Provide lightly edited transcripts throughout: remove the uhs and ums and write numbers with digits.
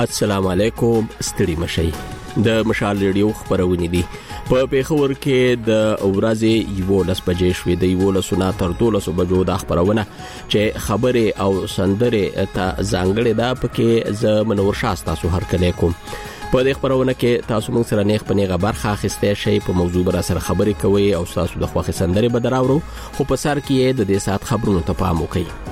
السلام علیکم. ستړي مشي. د مشال ریډیو خبرونه دي. په پیښور کې د ورځې 11 بجې شوې د 11 نه تر 12 بجو د خبرونه چې خبره او سندره ته ځانګړې ده پکې ز منور شاه تاسو هر کله کوم. په دې خبرونه کې تاسو موږ سره نیغ پنیغه برخه اخیسته شي په موضوع بر سره خبرې کوي او تاسو د خوخه سندره بدراورو خو په سر کې د دې سات خبرونو ته پام وکړئ.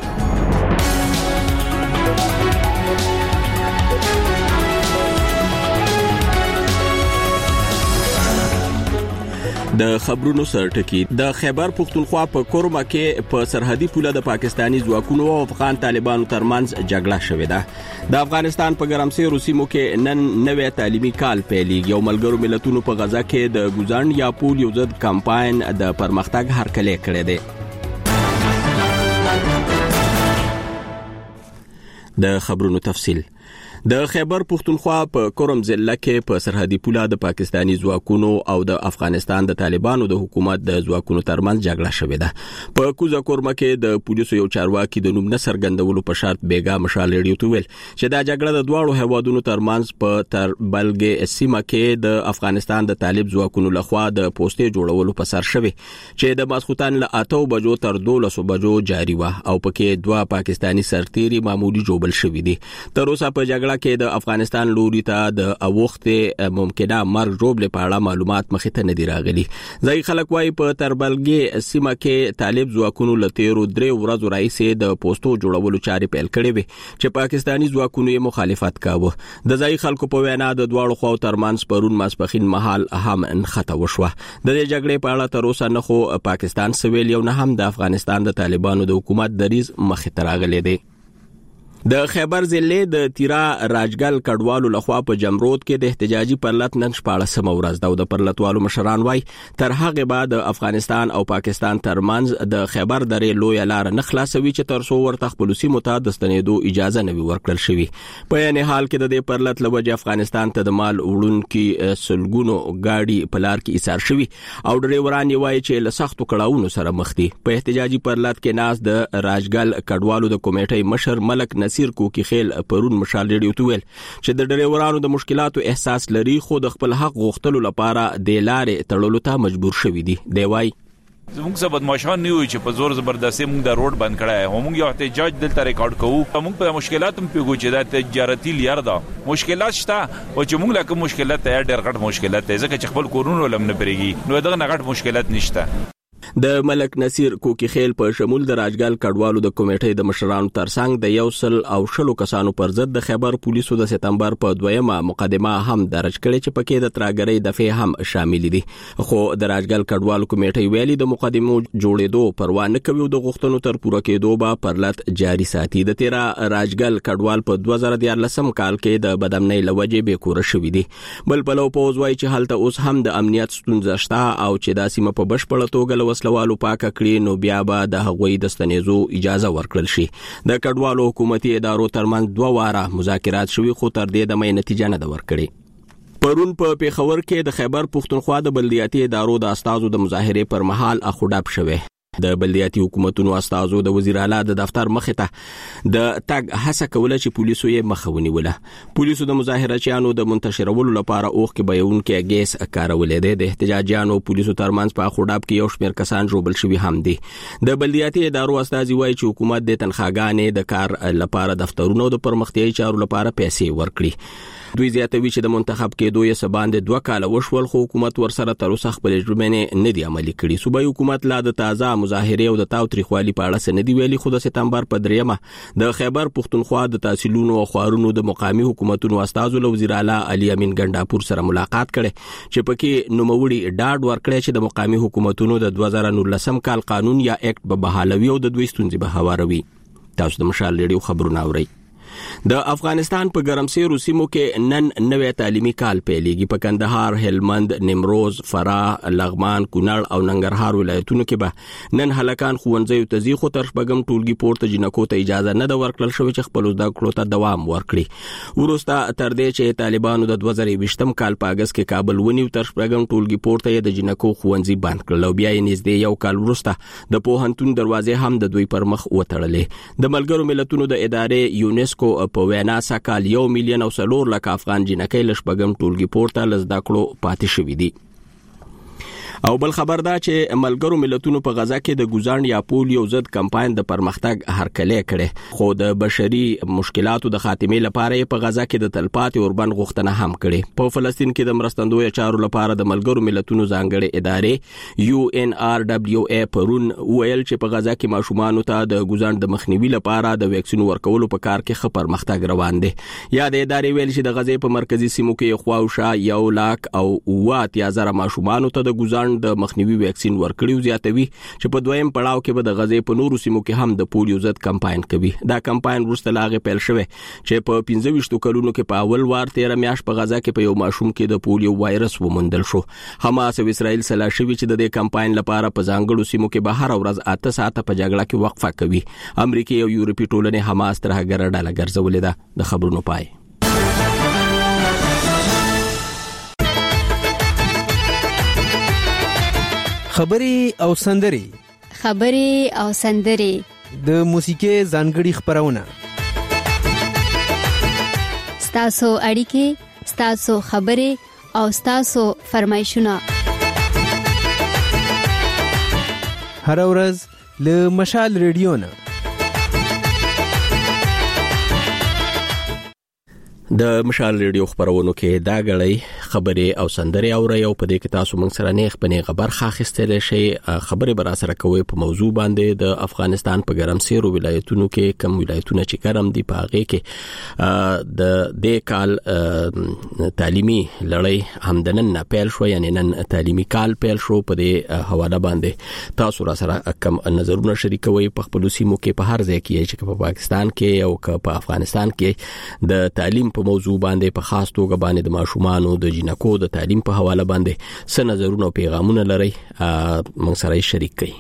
د خبرونو سرټکی د خیبر پختونخوا په کورما کې په سرحدي پوله د پاکستانی ځواکونو او افغان طالبانو ترمنځ جګړه شوې ده. د افغانستان په ګرمسیر سیمو کې نن نوې تعلیمي کال پیلېږي او ملګرو ملتونو په غزا کې د ګوزان یا پول یو ضد کمپاین د پرمختګ هرکلی کړی دی. د خبرونو تفصیل. د خیبر پختونخوا په کورم ضلع کې په سرحدي پوله د پاکستانی ځواکونو او د افغانستان د طالبانو د حکومت د ځواکونو ترمنځ جګړه شوې ده. په کوزه کورمه کې د پولیسو یو چارواکي د نوم نصر ګندولو په شرط بیګا مشال ریډیو ته ویل چې دا جګړه د دواړو هیوادونو ترمنځ په تر بلګې سیمه کې د افغانستان د طالب ځواکونو لخوا د پوسټې جوړولو په سر شوې چې د ماسختان له 8 بجو تر 12 بجو جاری و او پکې دوه پاکستانی سرتيري معمولی جوړبل شوې دي. تر اوسه په جګړه کې د افغانستان لوري ته د اوخته ممکنه مرګ جوړبل په اړه معلومات مخې ته نه دی راغلي. ځای خلک وايي په تربلګي سیمه کې طالب ځواکونو لتیرو درې ورځې راځي د پوسټو جوړولو چارې پیل کړې وي چې پاکستانی ځواکونو یې مخالفت کاوه. د ځای خلکو په وینا د دواړو خواو ترمنځ پرون ماسپخین مهال هم انخته وشوه. د دې جګړې په اړه تر اوسه نه خو پاکستان سویل یو نه هم د افغانستان د طالبانو د حکومت دریز مخې ته راغلی دی. د خیبر ضلع د تیرا راجګل کډوالو لخوا په جمرود کې د احتجاجي پرلط نن 14 ورځ د پرلطوالو مشران وای تر هغه بعد افغانستان او پاکستان ترمنځ د خیبر درې لوی لار نه خلاصوي چې تر څو ورته خپل سیمه ته د ستنېدو اجازه نه ورکړل شوی. په یعنی حال کې د دې پرلط لوجه افغانستان ته د مال وړونکو سلګونو گاډي په لار کې ایثار شوی او ډرایوران یې وای چې له سختو کړهونو سره مخ دي. په احتجاجي پرلط کې ناس د راجګل کډوالو د کمیټې مشر ملک نصیر کوکی خیل پرون مشال ریډیو ته ویل چې د ډرایورانو د مشکلاتو احساس لري خو د خپل حق غوښتلو لپاره د لارې تړلو ته مجبور شوی دي. دی وای زموږ څه بدمعشان نه وي چې په زور زبردستي موږ د روډ بند کړای او موږ یو احتجاج دلته ریکارډ کوو. موږ په مشکلاتو پیګو چې د تجارتي لار ده مشکلات شته او چې موږ لکه مشکلات ته ډېر غټ مشکلات ځکه چې خپل کورونو لم نه پرېږي نو دغه غټ مشکلات نشته. د ملک نصیر کوکی خیل په شمول د راجګل کډوالو د کمیټې د مشرانو ترڅنګ د یوسل او شلو کسانو پر ضد د خیبر پولیسو د سپتمبر په 2مه مقدمه هم درج کړي چې پکې د تراګرۍ دفعه هم شامل دي. خو د راجګل کډوالو کمیټې ویلي د مقدمو جوړېدو پروا نه کوي او د غوښتنو تر پوره کېدو به پرلط جاری ساتي. د تیرا راجګل کډوال په 2014 کال کې د بدامنۍ لوجې به کور شوې دي. بل بلو پوز وای چې حالت اوس هم د امنیت ستونزه شته او چې د سیمه په بشپړه توګه وسلوالو پاک کړي نو بیا به د هغوی د ستنېزو اجازه ورکړل شي. د کډوالو حکومتي ادارو ترمنځ 2 واره مذاکرات شوي خو تر دې د مې نتیجه نه ورکړي. پرون په پیښور کې د خیبر پختونخوا د بلدیاتي ادارو د استازو د مظاهره پر مهال اخوډاب شوه. د بلدیاتي حکومتونو استازو د وزیر اعلی د دفتر مخې ته د تګ هڅه کوله چې پولیسو یې مخاوني وله. پولیسو د مظاهرچیانو د منتشرولو لپاره اوخ کې بیونکې ګیس کارولې ده. د احتجاجیانو پولیسو ترمنځ په خړاب کې یو شمېر کسان جوړبل شوي هم دي. د بلدیاتي ادارو استازي وایي چې حکومت د تنخواګانې د کار لپاره دفترونو د پرمختیايي چارو لپاره پیسې ورکړي. دوی زیاتوي چې د منتخب کېدو یې سباند 2 کال وشول خو حکومت ورسره تر اوسه خپل ژمنې نه دی عملي کړي. صوبایي حکومت لا د تازه مظاهره او د تاوتریخوالي په اړه سندې ویلي خو د سپتمبر په 3مه د خیبر پختونخوا د تحصیلونو او خوارونو د مقامي حکومتونو استازو له وزیر اعلی علي امین ګنداپور سره ملاقات کړي چې پکې نوموړي ډاډ ورکړي چې د مقامي حکومتونو د 2019 کال قانون یا اکټ به بحالوي او د دوی ستونزې به هواروي. تاسو د مشال ریډیو خبرونه اورئ. د افغانستان په ګرمسیر سیمو کې نن نوې تعلیمي کال پیلېږي. په کندهار، هلمند، نیمروز، فراه، لغمان، کونړ او ننګرهار ولایتونو کې به نن هلکان ښوونځیو ته ځي خو تر شپږم ټولګي پورته جنکو ته اجازه نه ده ورکړل شوې چې خپل زده کړو ته دوام ورکړي. وروسته تر دې چې طالبانو د 2020 کال په اگست کې کابل ونیو تر شپږم ټولګي پورته یې د جنکو ښوونځي بند کړل او بیا یې نږدې یو کال وروسته د پوهنتون دروازې هم د دوی پر مخ وتړلې. د ملګرو ملتونو د ادارې یونیسکو یونیسکو په وینا سکهال 1 میلیون او 4 لک افغان جنکۍ لشبګم ټولګي پورته لزدا کړو پاتې شوې دي. او بل خبر دا چې ملګرو ملتونو په غزا کې د ګوزان یا پولیو ضد کمپاین د پرمختګ هرکلې کړي، خو د بشري مشکلاتو د خاتمې لپاره په غزا کې د تلپاتې اوربند غوښتنه هم کړي. په فلسطین کې د مرستندوی چارو لپاره د ملګرو ملتونو ځانګړي ادارې UNRWA پرون ویل چې په غزا کې ماشومان ته د ګوزان د مخنیوي لپاره د ویکسین ورکولو په کار کې ښه پرمختګ روان دی. یا د ادارې ویل چې د غزا په مرکزی سیمو کې خواوشا 1,80,000 ماشومان ته د ګوزان د مخنیوي ویکسین ورکړیو زیاتوي چې په دویم پړاو کې به د غزې په نورو سیمو کې هم د پولیو ضد کمپاین کوي. دا کمپاین وروسته لاغه پیل شوه چې په 25 کلونو کې په اول وار 13 میاشت په غزا کې په یو ماشوم کې د پولیو وایرس وموندل شو. حماس او اسرائیل سلا شوی چې د دې کمپاین لپاره په ځانګړو سیمو کې به هر ورځ 8 ساعته په جګړه کې وقفه کوي. امریکا او یورپي ټولنې حماس تر هغه ډله ګرځولې ده. د خبرونو پای. خبري او سندري د موسیقي ځانګړي خبرونه، ستاسو اړیکې، ستاسو خبري او ستاسو فرمایشونه هر ورځ له مشال ریډیو نه. د مشال ریډیو خبرونو کې دا غړي خبري او سندري اوري او په دې کې تاسو موږ سره نه خپنه خبر خاخستل شي. خبري بر سره کوي په موضوع باندې د افغانستان په ګرمسیرو ولایتونو کې کم ولایتونه چې ګرم دي په هغه کې د دې کال تعلیمي لړۍ همدنن پیل شو، یعنی نن تعلیمي کال پیل شو. په دې حواله باندې تاسو را سره کم نظرونه شریکوي په خپل سیمو کې په هر ځای کې چې په پاکستان کې او په افغانستان کې د تعلیم په موضوع باندې په خاص توګه باندې د ماشومانو د جنکو د تعلیم په حواله باندې څه نظرونه او پیغامونه لري موږ سره شریک کړئ.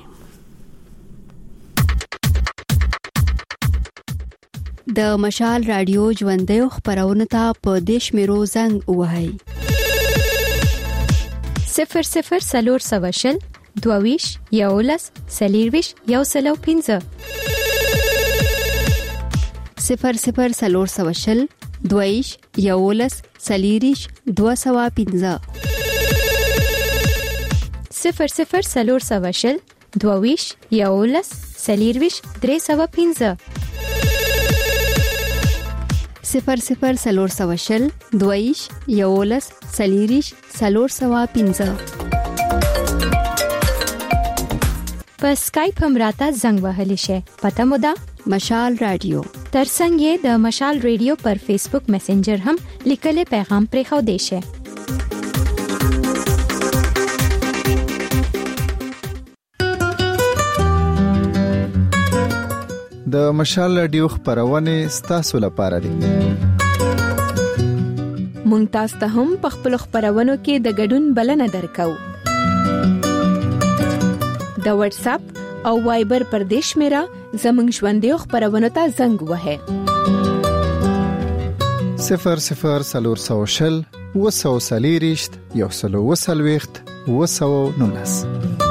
د مشال رادیو ژوندۍ خبرونه ته په دیش میرو زنګ وهاي 00 22 یولس سلیرویش یوسلو 15 00 22 یولس سلیریش 215 00 22 یولس سلیرویش 315 00 22 یولس سلیریش 315 په سکایپ هم راته زنګ وهلی شي. پته مو ده مشال رادیو. ترڅنګ یې د مشال رادیو پر فیسبوک میسنجر هم لیکل پیغام پرې خو دی شي. د مشال رادیو خبرونه ستاسو لپاره دي. مونږ تاسو ته هم په خپل خبرونو کې د ګډون بلنه درکو. د واتس اپ او وایبر پر دیش میرا زمنګ ژوندۍ خبرونه ته زنګ وهه 00 240 120 219.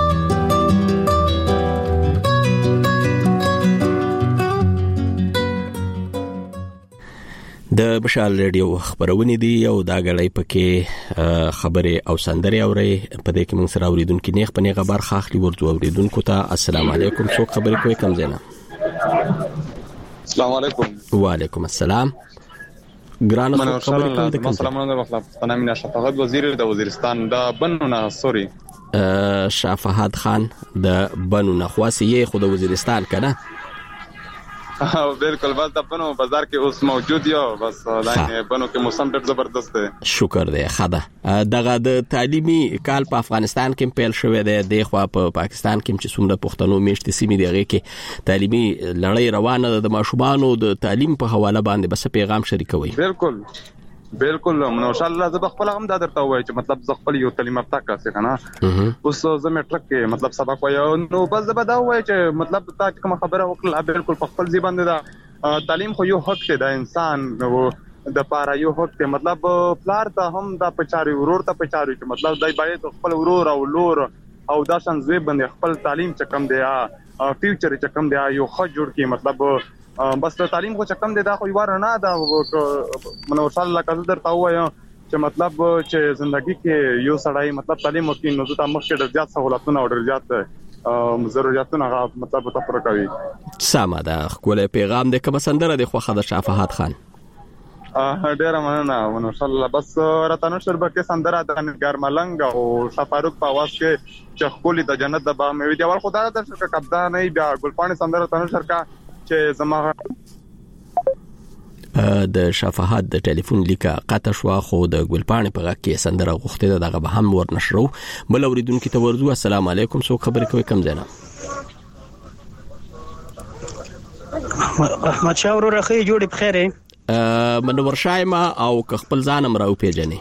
د مشال ریډیو خبرونه دي او دا غړي پکې خبره او سندري اوري. په دې کې موږ سره اوریدونکو نه خپنه خبر خاخلي ورته اوریدونکو ته السلام علیکم. څوک خبرې کوي کم زینا؟ السلام علیکم. وعلیکم السلام. ګران خبرې کوم د کوم؟ سلام علیکم. انا مینا شفاعت وزیر د وزیرستان د بنونه سوري شفاعت خان د بنونه خواسي خو د وزیرستان کنه. بالکل بس د بنو بازار کې اوس موجود یو بس لاین بنو کې موسم ډېر زبردست دی. شکر دی. خدا دغه د تعلیمي کال په افغانستان کې پیل شوې ده، د خو په پاکستان کې چې څومره پښتنو میشت سیمې دیږي کې تعلیمي لړۍ روانه ده د ماشومانو د تعلیم په حواله باندې بس پیغام شریکوي. بالکل ان شاء الله زه خپل هم دا درته وای چې مطلب زه خپل یو تعلیم یافته کس کنه اوس زه میټرک کې مطلب سبق وایو نو بس زه دا وای چې مطلب تا کوم خبره وکړه بالکل په خپل ځبان ده تعلیم خو یو حق دی د انسان د پاره یو حق دی. مطلب پلار ته هم د پچاري ورور ته پچاري چې مطلب دای باید خپل ورور او لور او دا شان زوی باندې خپل تعلیم چې کم دی فیوچر چې کم دی یو خو جوړ کی مطلب بس تعلیم کو چکم دی دا خو یوار نه دا منور صلی الله کذ درته وایم چې مطلب چې ژوندۍ کې یو سړی مطلب تعلیم وکړي نو د مخکې ډېر زیات سہولتونه او ډېر زیات ضرورتونه مطلب ته پر کوي. سمه ده. خپل پیغام د کوم سندره د خوخه د شفاعت خان ډېر مننه منور صلی الله. بس راتنو شربکه سندره د نګار ملنګ او شفاروق په आवाज کې چې خپل د جنت د با مې دی ول خدای ته شکر قبضه نه بیا ګلپانی سندره تنو شرکا چې زما د شفاعت د ټلیفون لیکه قطع شو خو د ګلپانی په غږ کې سندره غوښته دغه به هم ورنشرو. بل اوریدونکو ته ورزو السلام علیکم سو خبر کوي کم زنه احمد شاه ورو رخي جوړ بخیره منور شایما او خپل ځانم راو پیژنې.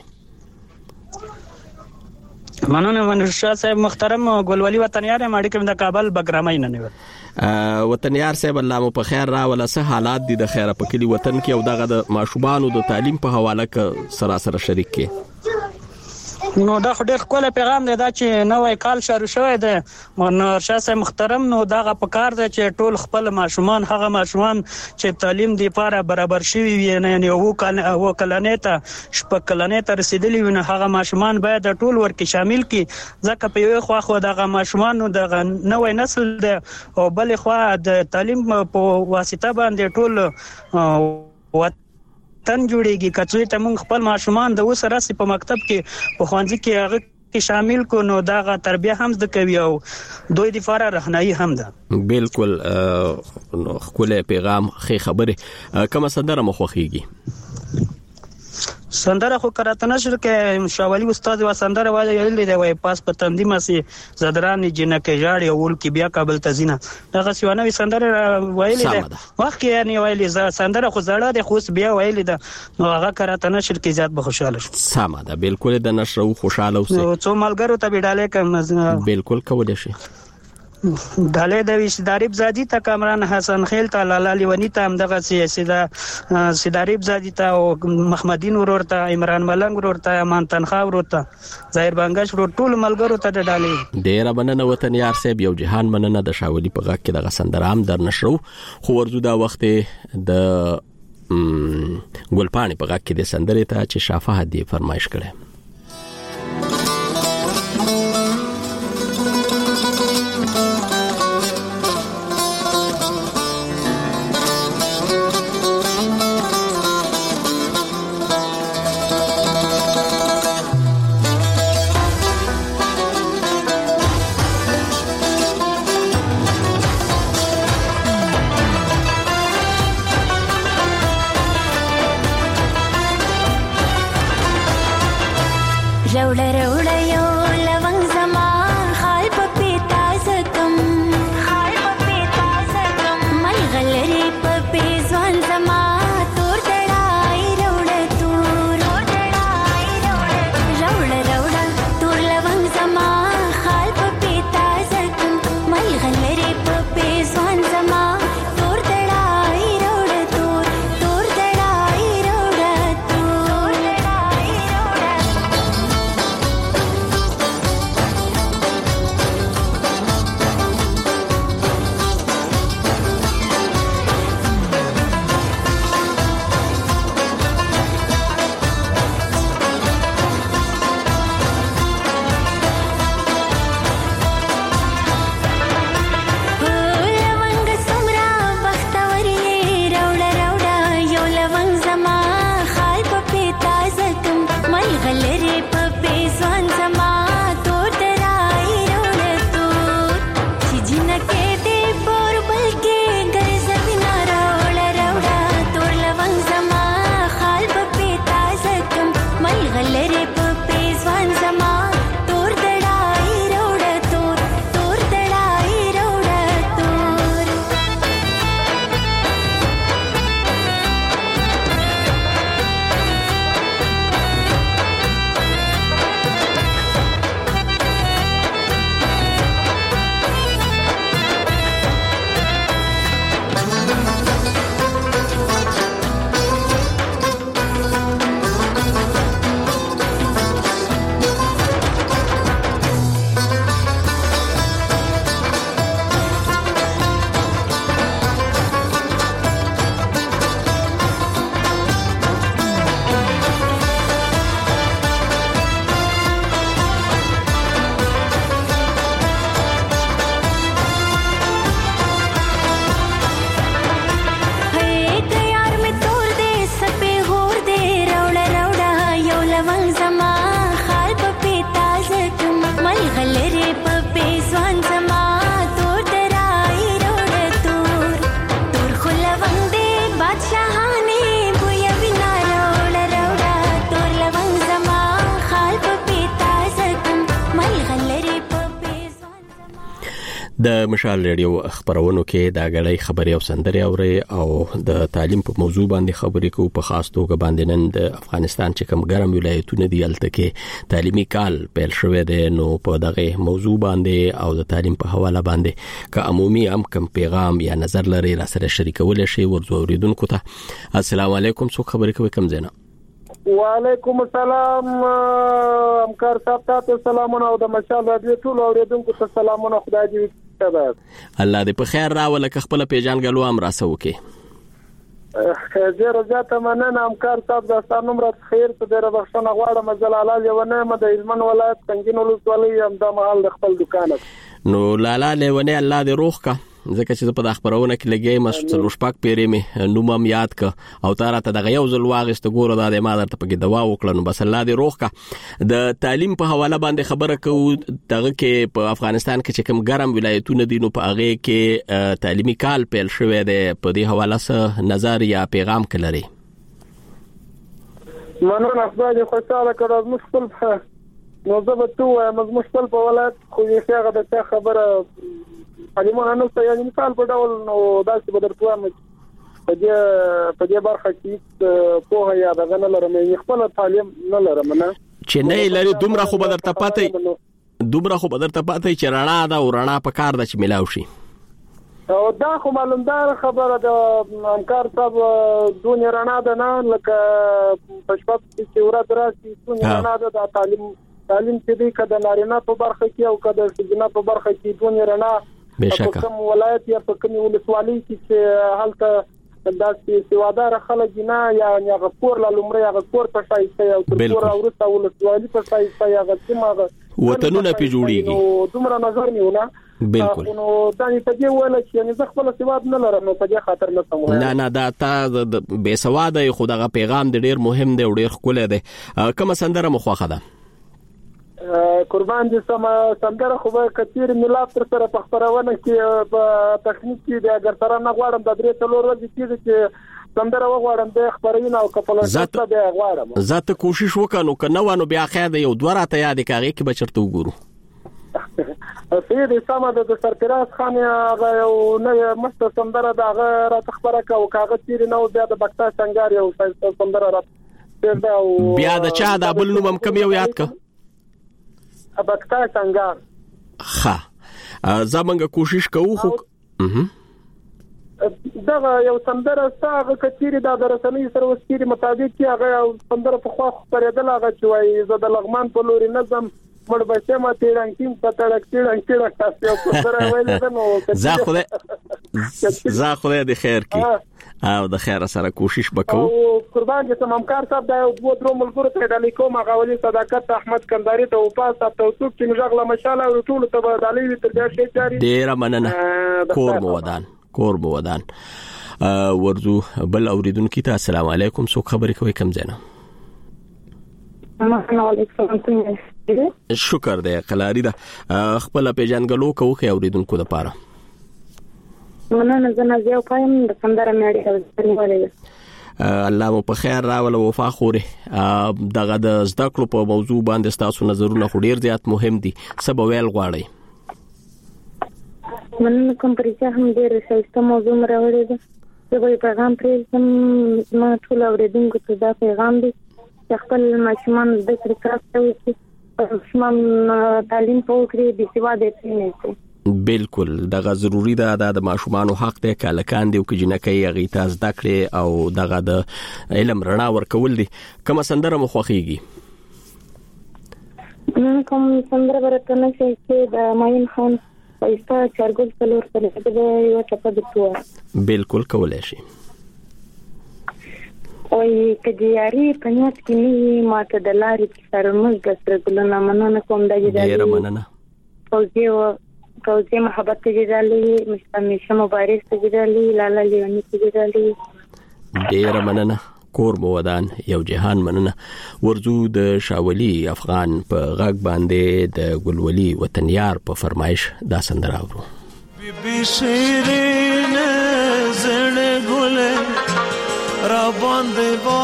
مننه منور شاه صاحب محترم ګلولي وطنیار ماړي کوم د کابل بګرامای نه نیول وطنیار صاحب الله مو په خیر را ولا سه حالات دي د خیره په کلی وطن کې او دغه د ماشوبانو د تعلیم په حواله کې سراسر شریک کې نو دا خو ډېر کوله پیغام دی دا چې نوې کال شروع شوی دی منور شاه صاحب محترم. نو داغه پکار دی چې ټول خپل ماشومان هغه ماشومان چې تعلیم دی لپاره برابر شوی وي نه او کلنې ته شپږ کلنې ته رسیدلی وي هغه ماشومان باید ټول ورکه شامل کی ځکه په یو خو دغه ماشومان د نوې نسل دی او بل خو د تعلیم په واسطه باندې ټول تن جوړيږي. کڅوې ته مونږ خپل ماشومان د وسره په مکتب کې په خوانځي کې هغه کې شامل کو نو داغه تربیه هم د کوي او دوی د فاره رهنایی هم ده. بالکل خپل پیغام خې خبره کوم سندره مخوخيږي سندره خو کراته نشر کې شاولي استاد و سندره وایي دی وای پاس په تندې ماسي زدران جنکه جاړي اول کې بیا کابل تزینه دغه سیوانوي سندره وایي دی وخت کې یعنی وایي سندره خو زړه د خوس بیا وایي دی نو هغه کراته نشر کې زیات به خوشاله شو. سمه ده بالکل د نشر خوشاله اوسه نو څو ملګرو ته بیډاله کوم بالکل کولای شي داله د وشداریب زادی ته کامران حسن خیل ته لاله لیونی ته همدغه سیده سیداریب زادی ته او محمدین ورور ته عمران ملنګ ورور ته امان تنخوا ورور ته ظاهر بنگش ورور ټول ملګرو ته ډالې ډیر مننه وطنیار صاحب یو جهان مننه د شاولي په غږ کې دغه سندره هم در نشرو خو ورزو دا وخت د ګلپانی په غږ کې د سندره ته چې شفاعت دی فرمایش کړي. د مشال ریډیو خبرونو کې د غړې خبري او سندري اوري او د تعلیم په موضوع باندې خبرې کوو په خاص توګه باندې نن د افغانستان چې کوم ګرم ولایتونه دي الته کې تعلیمي کال پیل شوی دی نو په دغه موضوع باندې او د تعلیم په حواله باندې که عمومي کم پیغام یا نظر لري را سره شریکول شي ورزو اوریدونکو ته السلام علیکم څو خبرې کوي کم زینا وعلیکم السلام همکار صاحب ته سلامونه او د مشال رادیو ټول اوریدونکو ته سلامونه خدای دې الله دې په خیر راول که خپل پیژنګلو هم راسو کې زه رضاته مننه همکار صاحب د ستاسو مراد خیر ته ډیره بخښنه غواړم زلاله لیونه مې د هلمند ولایت څنګه ولسوالۍ هم د محل خپل دکان نو لالا لیونه الله دې روح کا ځکه چې په خبرونه کې لګي مسلو شپک پیری مې نومم یاد ک او تارته د غيو زل واغست ګوره د ما درته په دوا وکړنو بس الله دې روح کا د تعلیم په حواله باندې خبره کوو دغه کې په افغانستان کې چې کوم ګرم ولایتونه دي نو په هغه کې تعلیمي کال پیل شوی دی په دې حواله سره نظر یا پیغام کلري مننه خدای خوشاله کړو مشکل نو زبطو مشکل په ولایت خو یې هغه د خبره علمونه نو ته یعنی مثال په ډول نو داسې بدرتوه په دې برخه کې په یا د غنل لرم خپل تعلیم نه لرم نه چې نه لري دومره خو بدرته پاتې چې رڼا دا ورڼا په کار د چې ملاو شي او دا خو معلومدار خبره د همکار صاحب دونې رڼا ده نه لکه په شپه چې ورځ راشي دونې رڼا ده د تعلیم چې دی کده نارینه په برخه کې او کده ښځینه په برخه کې دونې رڼا په کوم ولایت یا په کوم ولسوالۍ کې چې هلته داسې سوادار خلک نه یا غفور لا لمړی غفور په شایسته او غفور اورته ولسوالۍ په شایسته یا غسمه وطنونه په جوړیږي نو دومره نظر نیونه بالکل نو دا په دې ولا چې نه خپل سواد نه لرم نو په دې خاطر نه سمو نه دا تا به سواد خو دغه پیغام ډیر مهم دی او ډیر خپل دی کوم سندره مخوخه ده قربان دي سندره خو به کثیر ملات تر سره په خبرونه کې په تخنیک کې د اگر سره نه غواړم د درې څلور ورځې چې سندره وغواړم د خبرونه او کپل څه به غواړم زه ته کوشش وکړم کنه وانه بیا خیر یو دوه راته یاد کاږي کې بچرته وګورو سید ساده د سرفراز خان هغه یو نه مست سندره د هغه را تخبره کا او کاغذ تیر نو بیا د بکتا څنګه یو سندره را بیا د چا د بل نوم کم یو یاد کا بکتا څنګه ها زمونږ کوشش کوو خو دا یو سندره ساغه کثیر د درسنۍ سره وسکري مطابق چې هغه سندره په خوا پرېدل هغه چوي زه د لغمان په لوري نظم مړ بچه ما تیرانکیم پټړک تاسو په سره ویل نو زه خو د خیر کی او د خیر سره کوشش وکړو او قربان دي همکار صاحب دا یو دوه ملګرو ته د لیکوم غوړي صداقت احمد کنداري ته او پاس تاسو چې مجغله مشاله او ټول ته د علی تر دې شي جاری ډیر مننه کور مو ودان ورزو بل اوریدونکو ته السلام علیکم څو خبرې کوي کم زنه شکر دی قلاری دا خپل پیژنګلو کوي اوریدونکو لپاره مننه زنه یو پایم د سندره مېړي ولې الله مو په خیر راول او وفا خوري دغه د زده کړو په موضوع باندې تاسو نظرونه خو ډیر زیات مهم دي سبا ویل غواړي مننه کوم پرېچا هم ډیر ښایسته موضوع راوړی دی زه به پیغام پرېږدم ما ټول اوریدونکو ته دا پیغام دی چې خپل ماشومان زده کړې کړي ماشومان تعلیم وکړي د سواد نه شي بالکل دغه ضروری ده د ماشومان حق دی کلکان دی او کجنکې هغه ته زده کړي او دغه د علم رڼا ورکول دي کوم سندره مخوخيږي کوم سندره ورته نه شي چې د ماین خان پایستا چارګل څلور سره د یو چپه د تو بالکل کولای شي اوی کجیاري پنځه کې ماته د لارې سره موږ سترګلونه مننه کوم د ډیر مننه فوزي محبت تجدالي مشتمشه مبارک تجدالي لالا لیونی تجدالي ډیر مننه کور مو ودان یو جهان مننه ورزو د شاولي افغان په غږ باندې د ګلولي وطنيار په فرمایش دا سندره اورو بي شيرين زړه ګل را باندې با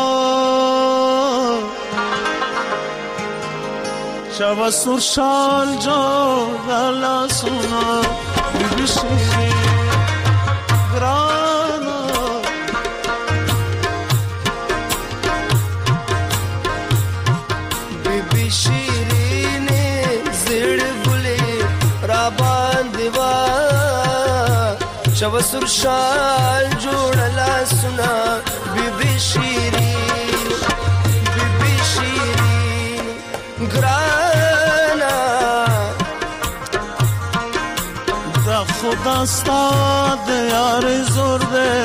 شوا سور شال جو غلا سونا بیبی شیرین گرانا بیبی شیرین زړ ګلې را باندې وا شو سرشال جوړلا سنا بیبی شیرین گرانا دا خدا ستا د یار زور دے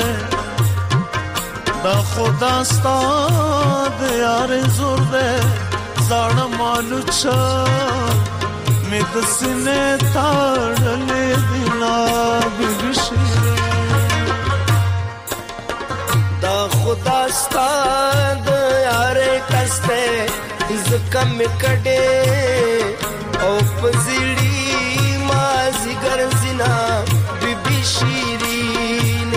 دا خدا ستا د یار زور دے زاړه مالو چا مې د سینې تاړلې دینا بیبي شیرین دا خدا ستا د یار کسته زکم کډه او پزړی مازی ګرځینا بیبي شیرین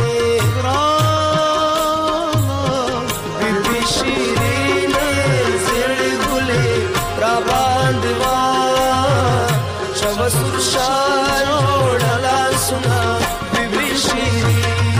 بیبي شیرین زړ ګلې را باندې وا شو سرشال وړلا سنا بیبي شیرین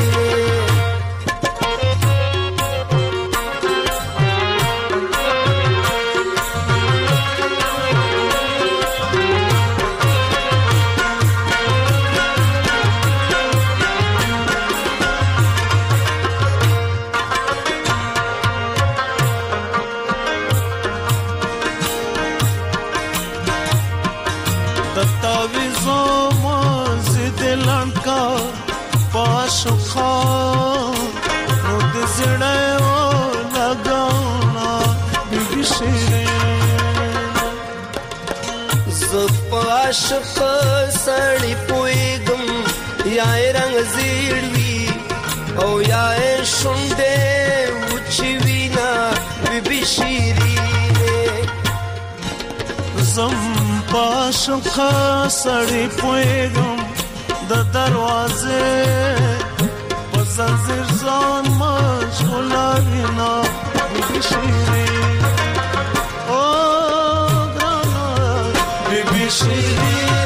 عاشق سړی پویګم یا رنگ زیړوي او یا شونډه وچوي نا بیبي شیرین زم عاشق سړی پویګم د دروازه پزنځیر ځان مشغوله نا بیبي شیرین او ګرانه بیبي شیرین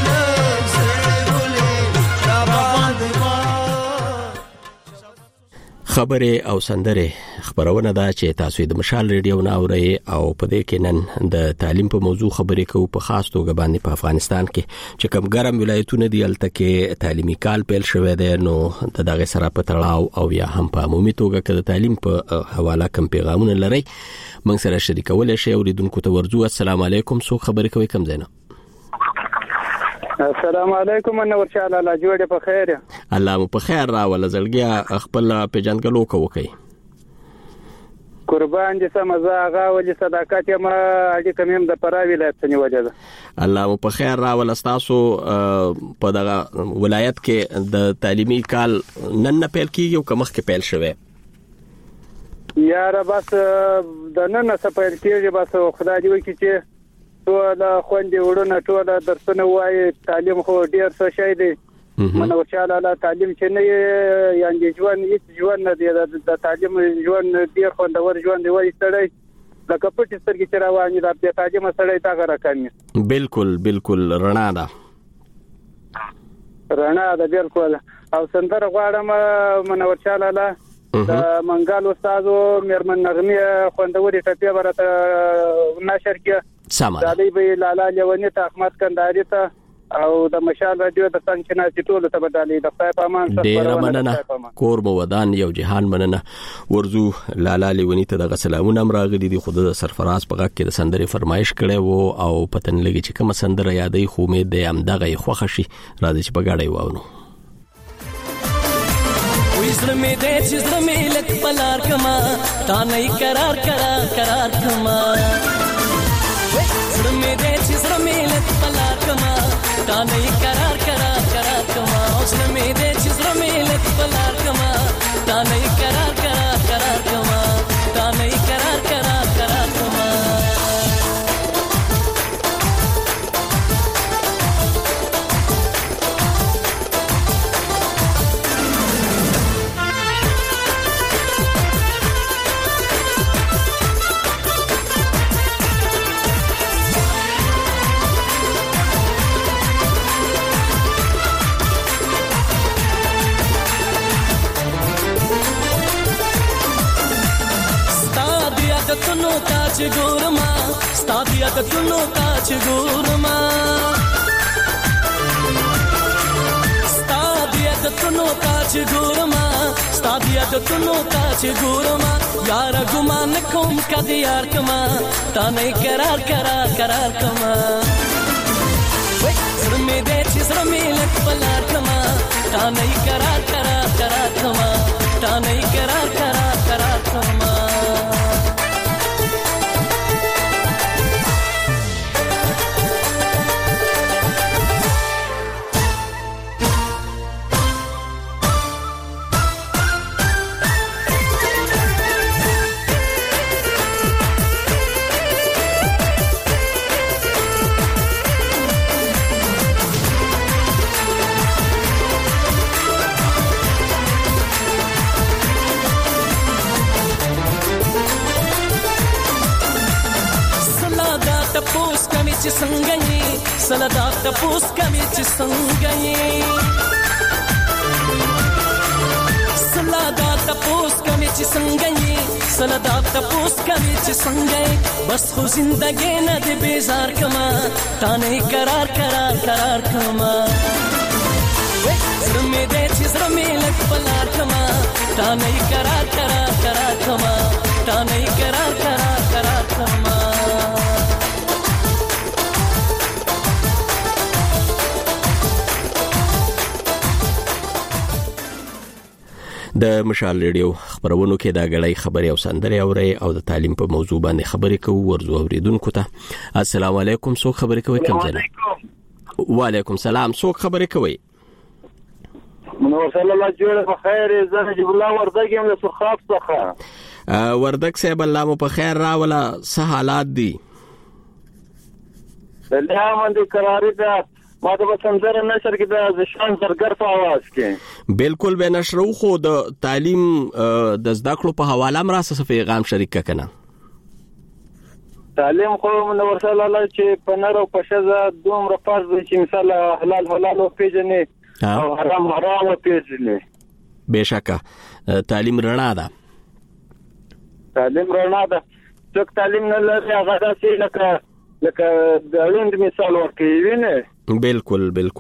خبره او سندره خبرونه دا چې تاسو د مشال ریډیو ناوړی او په دې کې نن د تعلیم په موضوع خبرې کوو په خاص توګه باندې په افغانستان کې چې کوم ګرم ولایتونه دي الته کې تعلیمي کال پیل شوی دی نو دغه سره په تړاو او یا هم په عمومي توګه کې د تعلیم په حواله کوم پیغامونه لري موږ سره شریکول شي اوریدونکو ته ورځو. السلام علیکم. سو خبرې کوي کوم زینو؟ السلام علیکم انور شاه الله جوړه په خیر. الله مو په خیر راول زړګیا خپل پیژنګلو کوي. قربان دي سمزه هغه ولې صداقت ما اړي کوم د پراوی ولایت نیولې ده. الله مو په خیر راول تاسو په دغه ولایت کې د تعلیمي کال نن نه پیل کیږي او کومه کې پیل شوه؟ یاره بس د نن څه پیل کیږي بس خدای دې وکړي چې ټول خوندې وړونه ټول درسونه وایي تعلیم خو ډیر څه شي دی منو چې الله تعلیم چې نه یعنی ژوند نه دی د تعلیم ژوند ډیر خوندور ژوند دی وایي سړی لکه پټی سترګې چې رواني د تعلیم سړی تا غره کوي. بالکل رڼا ده بالکل. او سندره غواړم منو چې الله د منګال استادو مېرمن نغمه خوندوري ټپه برته نشر کې دالي به لالا لونی ته احمد کنداري ته او د مشال رادیو د څنګه چې ټول ته بدالي د خدای په امان سره مننه کور مو ودان یو جهان مننه ورزو لالا لونی ته د سلامونه امراغلي دي خود د سرفراز په غږ کې د سندري فرمایش کړي وو او پتن لګي چې کوم سندره یادې خو امید دی ام دغه خوښ شي راځي چې بغاړی واونو. زلمې دې چې زلمې لک پلار کما تا نه قرار کما زلمې دې چې زلمې لک پلار کما تا نه قرار کما زلمې دې چې زلمې لک پلار کما تا نه قرار کما تا نه قرار کما چې ګورما ستا د عادتونو ته چې ګورما ستا د عادتونو ته چې ګورما ستا د عادتونو ته چې ګورما یار ګمان کوم کدی یار کما تا نه قرار قرار قرار کما زړه مې دې چې زړه مې لک بلار کما تا نه قرار قرار قرار کما تا نه قرار قرار قرار کما چې څنګه یې سلدا تپوس کمې چې څنګه یې سلدا تپوس کمې چې څنګه یې سلدا تپوس کمې چې څنګه یې بس خو زندګي نه دې بیزار کما تا نه قرار قرار قرار کما زړه مې دې چې زړه مې لک بلار کما تا نه قرار قرار قرار کما تا نه قرار قرار قرار کما د مشال ریډیو خبرونو کې دا غړې خبري او سندري اوري او د تعلیم په موضوع باندې خبرې کوو ورزو اوریدونکو ته السلام علیکم څوک خبرې کوي کوم ځای وعلیکم السلام څوک خبرې کوي منور صلی الله جوړ په خیر زه نجیب الله وردګ یم له سرخاب څخه وردګ صاحب الله مو په خیر راولا څه حالات دي الله باندې قراری ده ما ته په سندره نشر کې د ځشان زرګر په आवाज کې بالکل به نشرو خو د تعلیم د زده کړو په حواله مراسه پیغام شریک ککنه تعلیم خو منور صلی الله چې په نر او په شزه دومره فرض دي چې مثال حلال حلال او پیژنې او حرام حرام او پیژنې بهشکه تعلیم رڼا ده څوک تعلیم نه لري هغه داسې لکه د لوند مثال ورکوي نه بالکل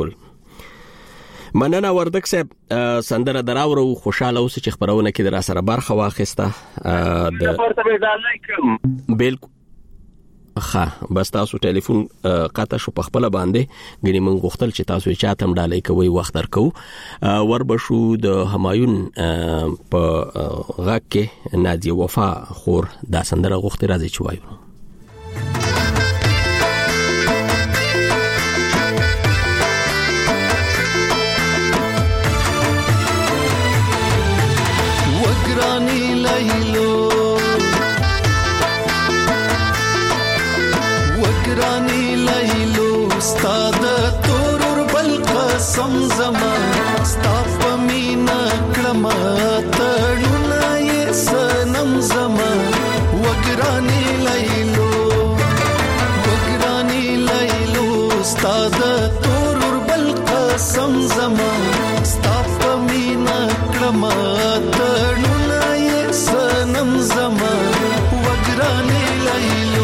مننه وردګ صاحب سندره دراورو خوشاله اوس چې خبرونه کې در سره برخه واخیسته د بالکل ښه بس تاسو ټلیفون قطع شو په خپل باندې غني من غوښتل چې تاسو چاتم ډالۍ کوي وخت درکو وربشو د همایون په غږ کې نادیه وفا خور دا سندره غوښتي راځي چې وایو زما ستا په مینا کړم تړونه یې سنم زما وګرانی لیلو ستا د تور بل قسم زما ستا په مینا کړم تړونه یې سنم زما وګرانی لیلو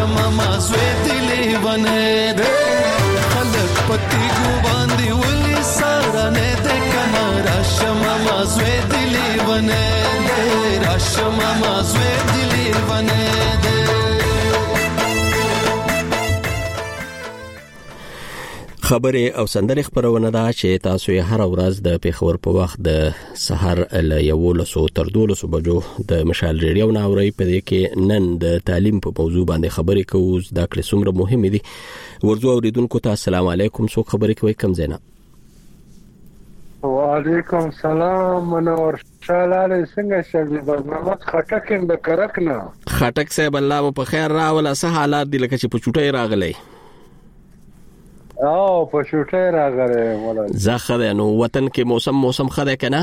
ماما زوی دلی ونه ده خلق پتی گو باندې ولي سارانه ده کنه راشه ماما زوی دلی ونه ده راشه ماما زوی دلی ونه ده. خبره او سندره خبرونه ده چې تاسو یې هر ورځ د پیښور په وخت د سحر ل 11 تر 12 بجو د مشال ریډیو ناوري په دې کې نن د تعلیم په موضوع باندې خبرې کوو. دا کله څومره مهمه دي ورځو اوریدونکو ته السلام علیکم. څو خبرې کوي کم زینا؟ وعلیکم السلام منور شالاله څنګه شې برنامه خټک د کرکنه خټک صاحب الله په خیر راول. څه حالات دي لکه چې په چوټي راغلي؟ او په شوټه راغره مولا زخه نو وطن کې موسم خده کنه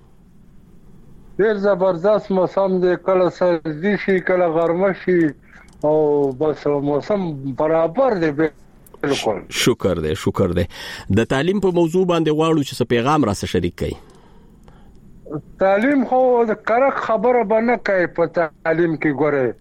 ډیر زبردست موسم دی، کله سردی شي کله ګرمه شي او بس موسم برابر دی. بالکل شکر دی. د تعلیم په موضوع باندې غواړو چې څه پیغام را سره شریک کړئ. تعلیم خو د کرک خبره باندې کوي په تعلیم کې ګوره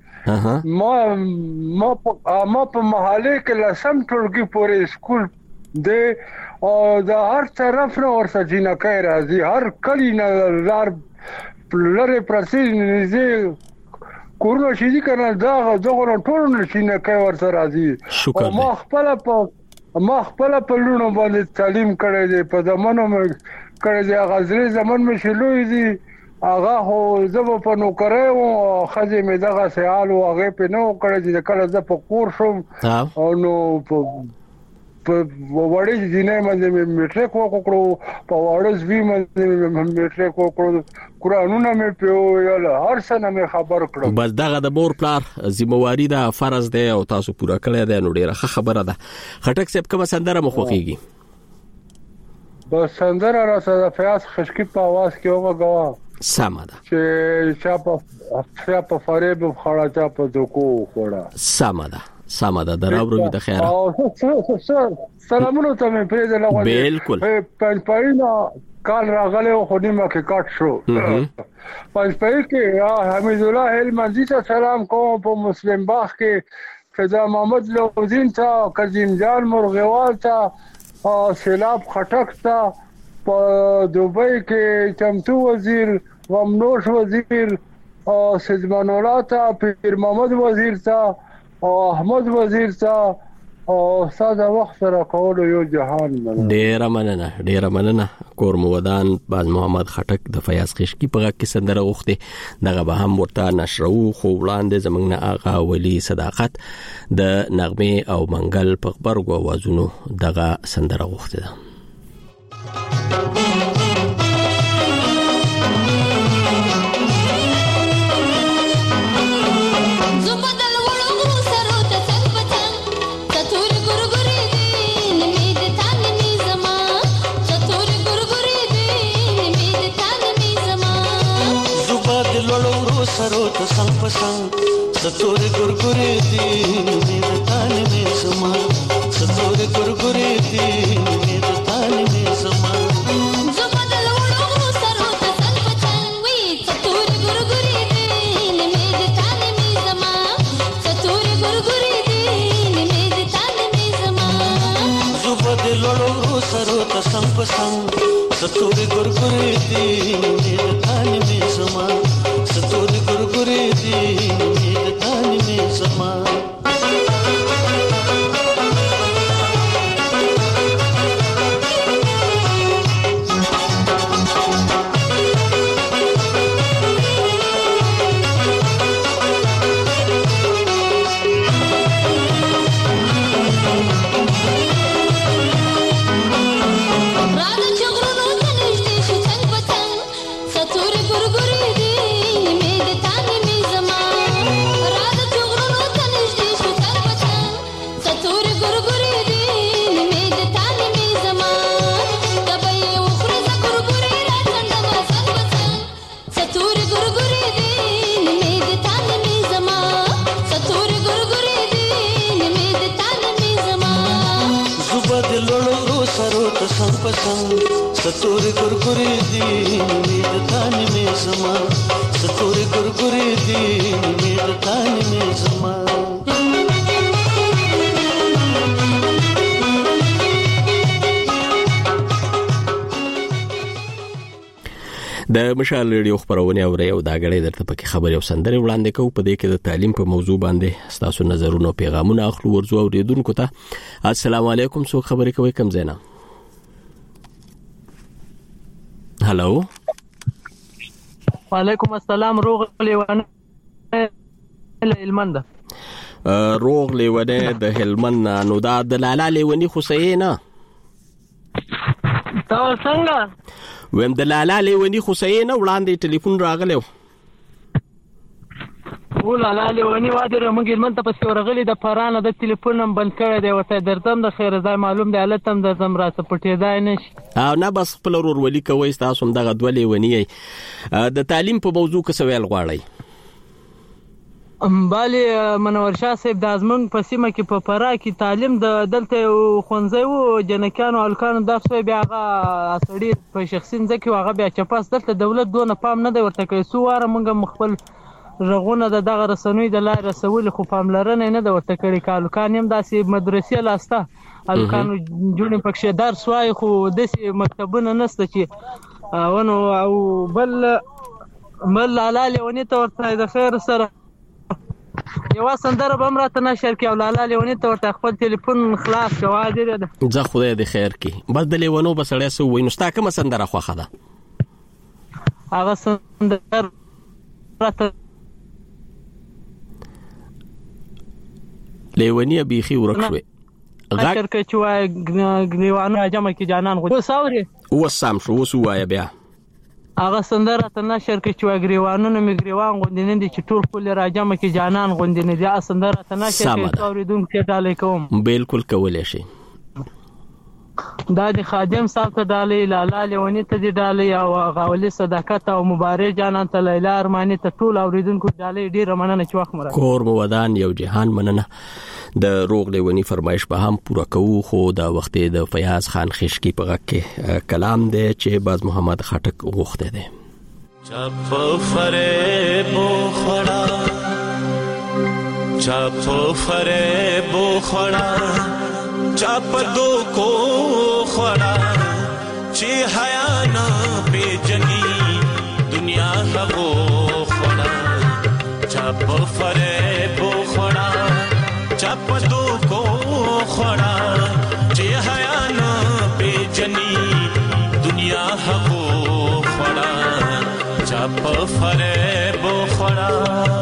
ما په محله کې لسم ټولګي پورې سکول دی او د هر طرف نه ورته جنکای راځي، هر کلی نه لار لره پرسیزي کورونه شي کنه دا دغه ټول نه جنکای ورته راځي. ما خپل په لونو باندې تعلیم کړی دی، په زمانو مې کړی دی، غزري زمان مې شلوې دي هغه هو زبو په نو کړو خځې مې دغه سیال او هغه په نو کړی چې کله ز په کور شوم او نو په وړې ځینې باندې میټریک وکړو، په وړز وی باندې میټریک وکړو، قرانونه مې په یاله هر څه مې خبر کړو. بس دغه د مور پلار ذمہواری ده، فرض ده او تاسو پورا کړی ده. نو ډیره خبره ده. خټک صاحب کومه سندره مخوخیږي؟ بس سندره را سره فیاض خشکی په आवाज کې وګوا سامده چې چا په فریب خړا چا په دوکو خړا سامده دراورو د خیره سلامونه ته مې پرې دلغه بالکل پنځپاینا کال راغله خو نیمه کې کټ شو. پنځپای کې حمید الله هلمندی ته سلام کوم، په مسلم باغ کې فضا محمد لوزین ته، قزیم جان مرغوال ته، سیلاب خټک ته، په دوبۍ کې چمتو وزیر، غمنوش وزیر، سیدمان الله ته، پیر محمد وزیر ته، احمد وزیر ته او ساده وخت سره کولو یو جهان مننه. ډیره مننه کور مودان باز محمد خټک د فیاض خشکی په کې سندره غوښته دغه به هم ورته نشرو. خو وړاندې زمنګ نه آغا ولی صداقت د نغمه او منګل په خبرګو اوازونو دغه سندره غوښته ده. سرو ته څنګ پسنګ ستوري ګورګوري دي مې د تانه مې سما ستوري ګورګوري دي مې د تانه مې سما زبدل وړو سرو ته څنګ پسنګ وي ستوري ګورګوري دي مې د تانه مې سما ستوري ګورګوري دي مې د تانه مې سما زبدل وړو سرو ته څنګ پسنګ ستوري ګورګوري دي مې د تانه مې سما ستوري ګورګوري دي مې د تانه مې سما ستوري ګورګوري دي مې د تانه مې سما ستوري ګورګوري دي مې د تانه مې سما د مشال ریډیو خبرونه اوري او دا غړي درته پکې خبري او سندري وړاندې کوو په دې کې د تعلیم په موضوع باندې تاسو نظرونه او پیغامونه اخلو ورزو اوریدونکو ته السلام علیکم سو خبري کوي کم زینا هالو وعلیکم السلام روغ لیوانه هلمند روغ لیوانه د هلمند نو دا د لالا لیونی حسینه تاسو څنګه ویم د لالا لیونی حسینه وړاندې ټلیفون راغلو لالا لیونی واده موږ هلمند ته پسې ورغلي د پرانه د ټلیفون هم بند کړی دی ورته درتم د خیر ځای معلوم دی حالت هم د زمرا سپټېدای نشي او نه بس خپل ورولي کوي تاسو هم دغه دوه لیونی د تعلیم په موضوع کې سوال غواړي بالی منور شاه صاحب د ازمن په سیمه کې په پرا کې تعلیم د دلته خونځي وو جنکانو الکانو درسوي بیا هغه اسړي په شخصي ځکه هغه بیا چپاس دلته دولت دونه پام نه دی ورته کوي سو واره موږ مخبل رغونه د دغه رسنوي د لار رسول خو پاملرنه نه د ورته کړي کالکان هم داسې مدرسې لاسته الکانو جوړ پکښه درس وای خو داسې مکتبونه نشته چې ونه او بل لالا لیونی ته ورته د خیر سره یو سندره به امراته نشر کې او لالا لیونی ته ورته خپل ټلیفون خلاص شو دي زه خدای دې خیر کې بس د لیونو بسړیا سو وینو ستا کوم سندره خوخه ده هغه سندره لیونی بیخي ورکوي غاکر کې چې غنیوانو جمع کې جانان غو ساوري وسام شو وسوایا بیا هغه سندره ته نشر کې چې غریوانونو میګریوان غوندینه دي چې ټول خپل راجمه کې جانان غوندینه دي سندره ته نشر کې اوریدونکو ته ډالې کوم بالکل کولای شي دا د خادم صاحب ته ډالې لالا لیونی ته دی ډالې او غاولي صداقت او مبارک جانان ته لیلا ارمانی ته ټول اوریدونکو ډالې ډیر مننه چې وخت مراد کور مو ودان یو جهان مننه د روغ لیونی فرمایش به هم پورا کوو خو دا وخت د فیاض خان خشکی په غږ کې کلام دی چې باز محمد خټک غوښته دی چپ فریب خړا چپ فریب خړا چپ دو کو خړا چې حیا نه پیجنی دنیا هغو خړا چپ فریب خړا چپ دو کو خړا چې حیا نه پیجنی دنیا هغو خړا چپ فریب خړا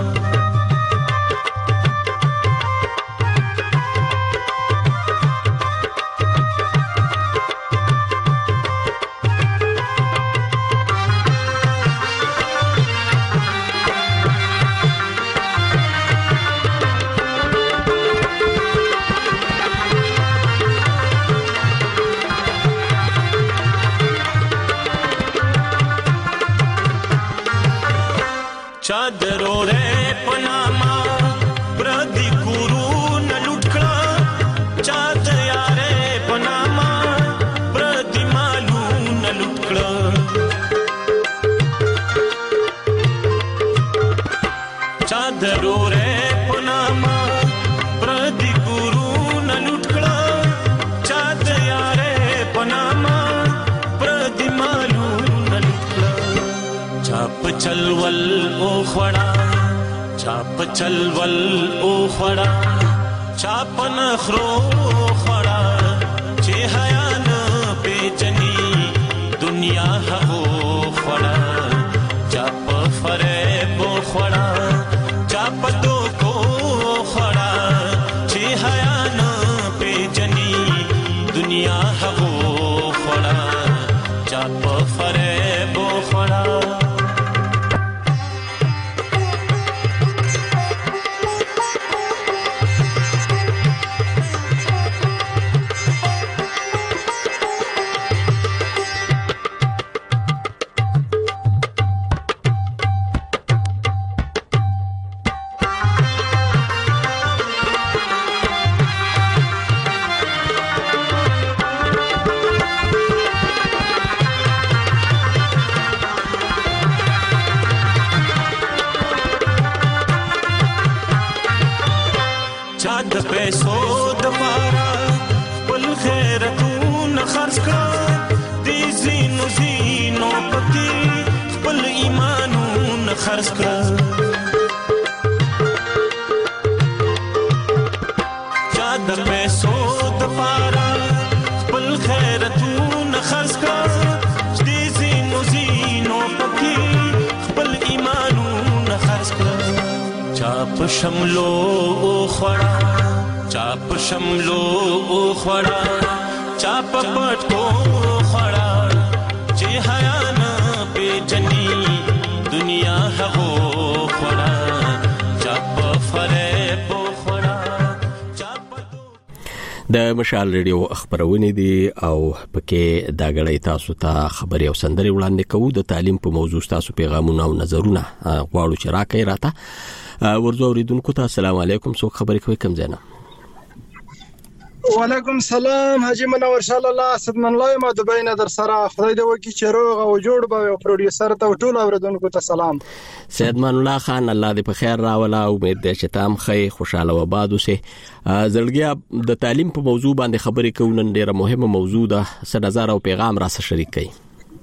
चादरो रे पनामा प्रदी कुरू न लुटकड़ा चाद यारे पनामा प्रदी मालू न लुटकड़ा चादरो रे पनामा प्रदी कुरू न लुटकड़ा चाद यारे पनामा प्रदी मालू न लुटकड़ा चाप चलवल खड़ा चाप चलवल ओ खड़ा चाप नखरो खड़ा चे हया न बेचनी दुनिया हो खड़ा चाप फरेब खड़ा चाप दो को खड़ा चे हया न बेचनी दुनिया हो खड़ा चाप फरेब खड़ा चाद पैसो दपारा पल खैरतून खर्च का दी जीनो पति خرڅ کړه چا د پیسو د پاره خپل خیرتونه خرڅ کړه دې زینو زینو پکې خپل ایمانونه خرڅ کړه چا په شملو خوړه چا په شملو خوړه چا په پټو خوړه چې حیا نه پیژني دنیا هغو خوړه چا په فریب خوړه د مشال ریډیو خبرونه دي او پکې دا غړې تاسو ته خبري او سندري وړاندې کوو د تعلیم په موضوع تاسو پیغامونه او نظرونه غواړو چې راکې راته ورزو اوریدونکو ته السلام علیکم څوک خبرې کوي کوم ځای نه وعلیکم السلام حاجی منور شاه الله اسد من الله ما دبي نه در سره خدای دې وکي چې روغ او جوړ به او پروډوسر ته ټول اوریدونکو ته سلام سید مان الله خان الله دې په خیر راولا امید دې چې تام خې خوشاله و باد اوسه زړګیا د تعلیم په موضوع باندې خبرې کوو نن ډیره مهمه موضوع ده څه نظر او پیغام را سره شریک کړئ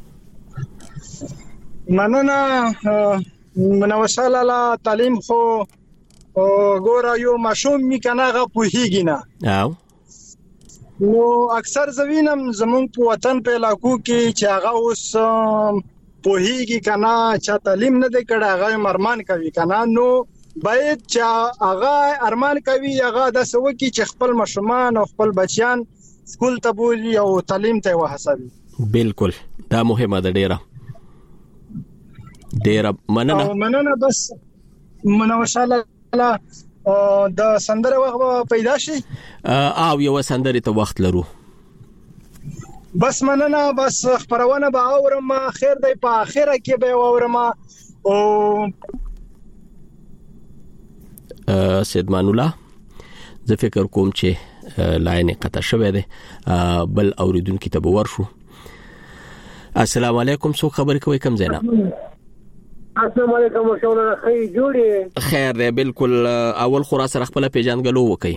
مننه منور شاه الله تعلیم خو ګوره یو ماشوم می کنه غو پوهیږي نه او نو اکثر زوینم زمون په وطن په علاقو کې چې هغه اوس پوهیږي کنه چې تعلیم نه دی کړه هغه مرمان کوي کنه نو باید چې هغه ارمان کوي هغه د سوکي چې خپل مشمان او خپل بچیان سکول ته بولي او تعلیم ته وهڅوي بالکل دا مهمه ده ډیره مننه بس منو شاله د سندره وخت پیدا شي او یو سندره ته وخت لرو بس مننه بس خبرونه به اورم خیر دی په اخره کې به اورم او سید مان الله زه فکر کوم چې لاین قطع شوه دی بل اوریدونکو ته ورشو السلام علیکم څو خبرې کوي کوم ځای نه السلام علیکم شاوله خیر جوړی خیر دی بالکل اول خورا سره خپل پیژنګلو وکي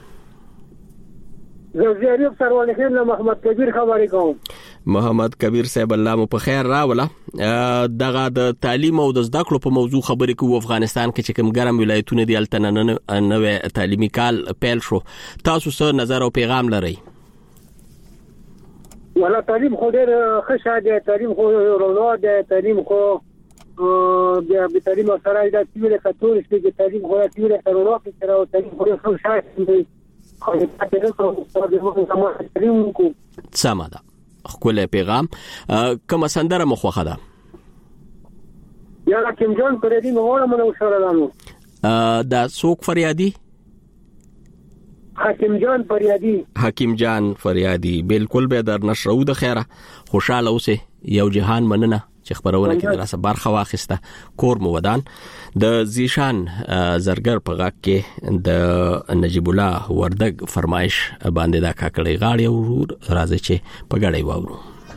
زه سروال خیر محمد کبیر خبرې کوم محمد کبیر صاحب الله مو په خیر راوله دغه د تعلیم او د زده کړو په موضوع خبرې کوو افغانستان کې چې کوم ګرم ولایتونه دي الته نوې تعلیمي کال پیل شو تاسو څه نظر او پیغام لرئ ولا تعلیم خو ډېر ښه دی تعلیم خو ورو دی تعلیم خو بیا به تعلیم سره د تیوري کتور شي چې تعلیم خو تیوري سره ورو سره او تعلیم خو ښه شای دی خو د تعلیم کو سماده خپل پیغام کوم سندره مخوخه ده یا حکیم جان پردي موږ منو سره دانو دا څوک فریادي حکیم جان فریادي بالکل به در نشرو د خیره خوشاله اوسه یو جهان مننه چې خبرونه کې دراسه برخه واخسته کور مو ودان د زیشان زرګر په غاک کې د نجیب الله وردګ فرمایش باندې دا کاکړی غاړي ورور راځي چې په غړې واورو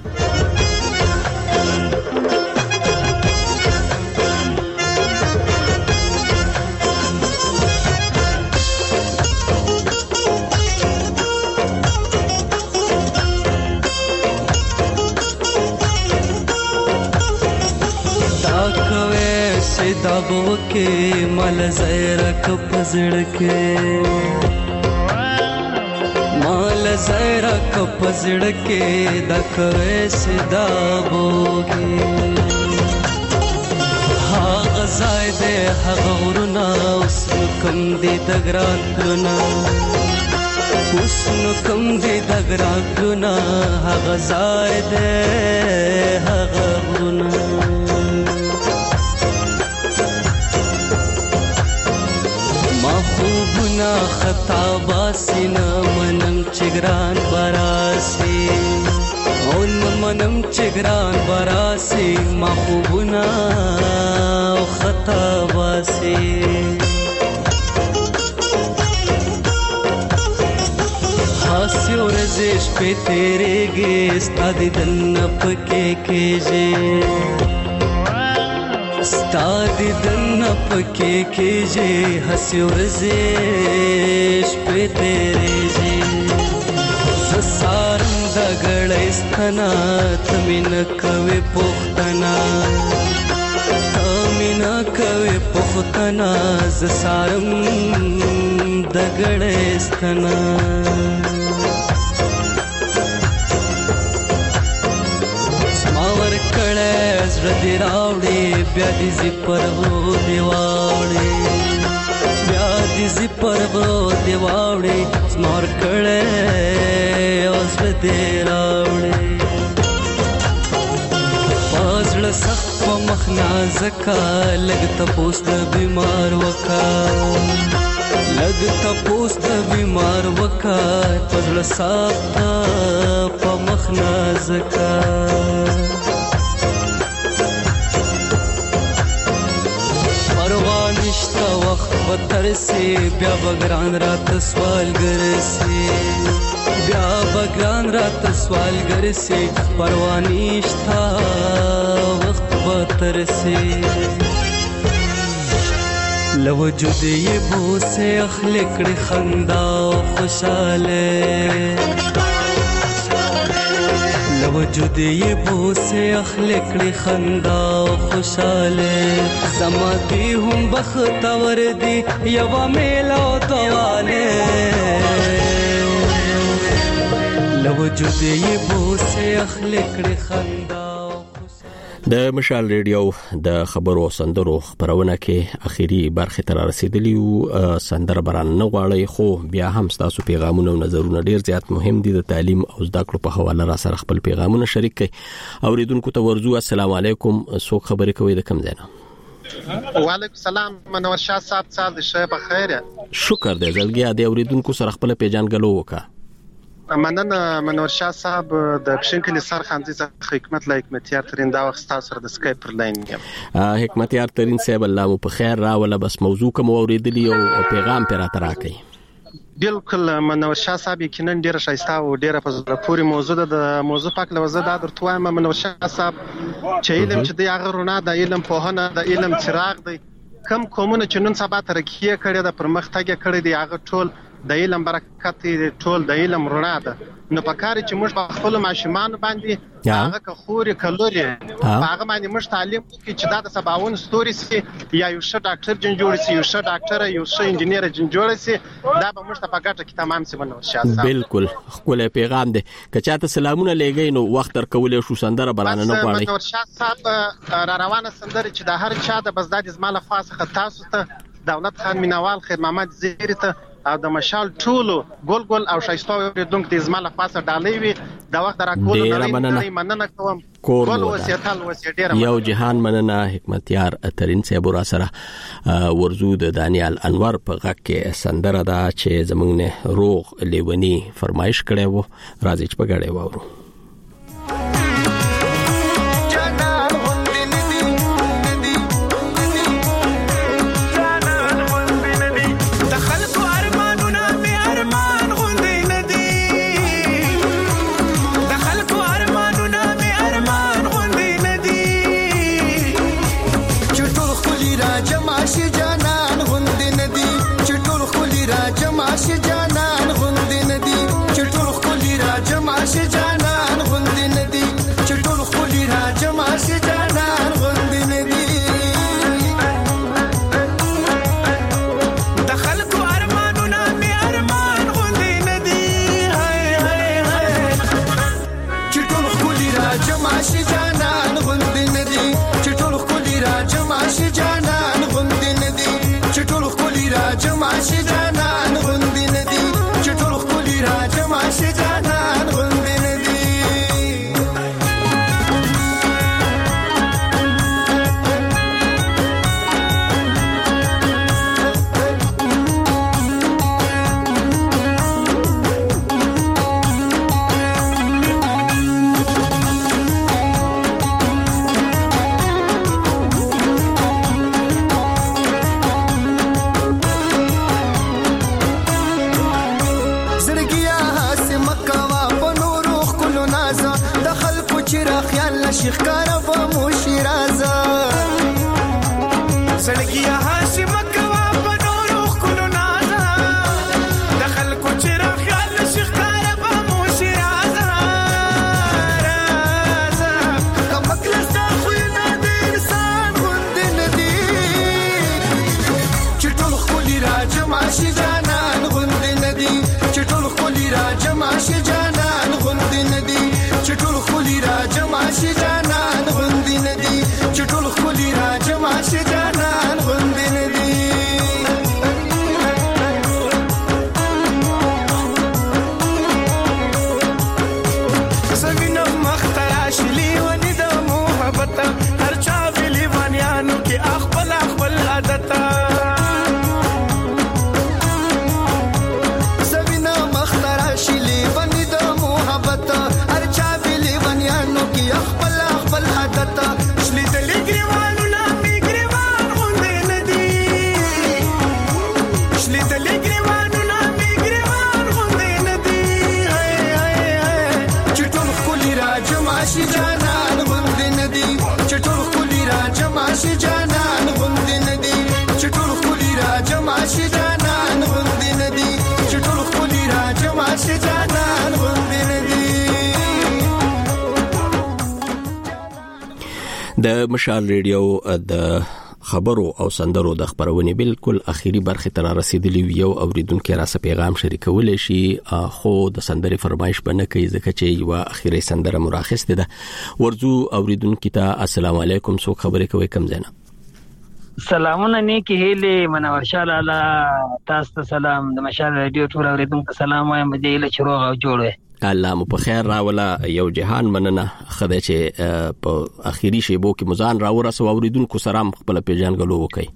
दबो के मल ज़ैरक पजड़ के मल ज़ैरक पजड़ के दकवे से दबोगे हा गज़ायदे हा गौरना उसनु कम दे दगरागना उसनु कम दे दगरागना हा गज़ायदे हा गौरना महबूबना खता बासिना मनम चिगरान बरासी ओन मनम चिगरान बरासी महबूबना खता बासी हास्यो रजिश पे तेरे गेस्ट आदि दन्नप के जे स्तादी दन्नप के जे हस्यो रजेश पे तेरे जे सारं दगड़स्तना तमिन कवे पोख्तना तमिन مینا کوي پختنا ز سارم دګړېستنا سماور کړه زړه دی راوړې بیا دې زی پرو دیواړې بیا دې زی پرو دیواړې سماور کړه اوس دې راوړې پازړ سخت په مخ نازکا لګ تپوس د بیمار وکا لګ تپوس د بیمار وکا پازړ سخت په مخ نازکا پروانشتا وخت وترسي بیا بګران رات سوال ګرسي بیا بګران رات سوال ګرسي پروانشتا وخت وترسي لوجود یې بوسه اخلي کړي خندا خوشاله لوجود یې بوسه اخلي کړي خندا خوشاله زما دې هم بختور دي یوا میلو دواله لوجود یې بوسه اخلي کړي خندا د مشال ریډیو د خبرو سندرو خبرونه کې اخیری برخه تر رسیدلی او سندر بران نه غواړي خو بیا هم تاسو پیغامونه او نظرونه ډیر زیات مهم دي د تعلیم او زده کړو په حواله را سره خپل پیغامونه شریک کړئ اوریدونکو ته ورزو السلام علیکم سو خبرې کوي د کم ځای نه وعلیکم السلام منور شاه صاحب سال د شپه بخیر شکر دې زلګیا د اوریدونکو سره خپل پیژنګلو وکړه مننه منور شاه صاحب د پښینکلی سرخاندي څخه حکمت لا حکمتیار ترين دا وخت تاسو سره د سکایپ پر لاین یم حکمتیار ترين صاحب الله مو په خیر را ولا بس موضوع کوم اوریدلی او پیغام پر اتراکي بالکل منور شاه صاحب یقینا ډیره شایسته او ډیره په زړه پورې موضوع ده د موضوع پاک لوزه دا درته وایم منور شاه صاحب چې علم چې دی هغه رونه د علم په هنه د علم چراغ دی کم کومونه چې نن سبا ترقیه کړي د پرمختګ کړي دی هغه ټول د علم برکت ټول د علم رڼا ده نو پکاره چې موږ په خپل ماشومان باندې هغه کخوري کلوري هغه باندې موږ تعلیم کوي چې دا د سباون ستوري سي یا یو ښه ډاکټر جن جوړ سي یو ښه ډاکټر یو ښه انجنیر جن جوړ سي دا به موږ ته په ګټه کې تمام سي بنو شاسه بالکل خپل پیغام دی کچاته سلامونه لګی نو وخت تر کولې شو سندره برانه نه غواړي بنو شاسه را روانه سندره چې د هر چا د بزداد زماله خاصه تاسو ته دولت خان مینوال خیر محمد زیری ته او د مشال ټولو ګل او شایسته دونک د زماله خاصه ډالۍ وي د وخت راکول نه مننه کوم ګل وسیتل وسیډیر یو جهان مننه حکمتیار ترين صاحب را سره ورزو د دانیال انور په غږ کې سندره دا چې زمونږ نه روغ لیونی فرمایش کړي وو راځي چې په غړې وورو جمع شي جانان غوندې ندي چې ټول خولي را جمع شي جانان غوندې ندي چې ټول خولي را جمع شي جانان غوندې ندي چې ټول خولي را جمع شي جانان غوندې ندي زمینه مخترا شلی ونی د محبت هر چا ویلی ونیانو کې خپل خپل عادت زمینه مخترا شلی ونی د محبت هر چا ویلی ونیانو کې خپل خپل عادت شلی د لګریوانو نامي ګریوان غوندې ندي شلی د لګریوانو نامي ګریوان غوندې ندي چې ټول خولي را جمع شي جانان غوندې ندي چې ټول خولي را جمع شي جانان غوندې ندي چې ټول خولي را جمع شي جانان غوندې ندي چې ټول خولي را جمع شي جانان غوندې ندي د مشال ریډیو د خبرو او سندرو د خبرونې بالکل اخیری برخه ته رسیدلی یو اوریدونکو را سره پیغام شریکول شي خو د سندرې فرمایش بنه کوي ځکه چې یو اخیری سندره مراخصه ده ورزو اوریدونکو ته السلام علیکم سو خبرې کوي کم زنه سلامونه نیکی هیله منور شاه لاله تاسو ته سلام د مشال ریډیو ټول اوریدونکو سلام وایم دې له چروغ او جوړه الله مو په خیر راولا یو جهان مننه خدای چې په اخیری شیبو کې مزان راورسو اوریدونکو سلام خپل پیژنګلو وکي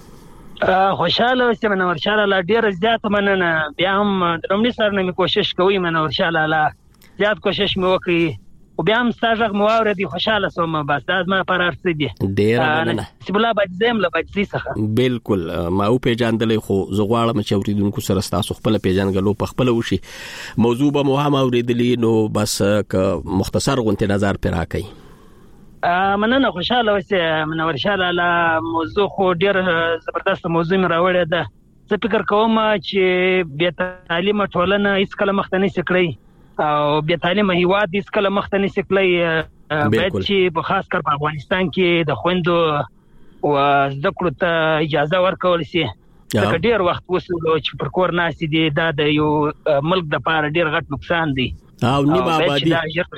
خوشاله اوسم منور شاه لاله ډیر زیات مننه بیا هم د لومړي سره مې کوشش کوي منور شاه لاله زیات کوشش مې وکړي او بیا هم ستاسو مواورې دي خوشاله سوم بس دا ما پر ارڅ دي ډیر مننه سیبلا بجزم له بجزي څخه بالکل ما او پیژندلې خو زغواړم چې اوریدونکو سره تاسو خپل پیژنګلو په خپل وشي موضوع به مو هم اوریدلې نو بس ک مختصر غونټه نظر پر راکې مننه خوشاله اوسه منور شاه لاله موضوع خو ډیر زبردست موضوع مې راوړې ده زه فکر کوم چې بیا تعلیم ټولنه هیڅ کله مخ ته نه سکړي او بیا تعلیم هیواد هیڅ کله مخ ته نه سکړي باید چې په خاص کر په افغانستان کې د خويندو او زده کړو ته اجازه ورکول شي دا ډیر وخت وسلو چې پر کور ناسي دي دا د یو ملک د پاره ډیر غټ نقصان دی او نیمه آبادی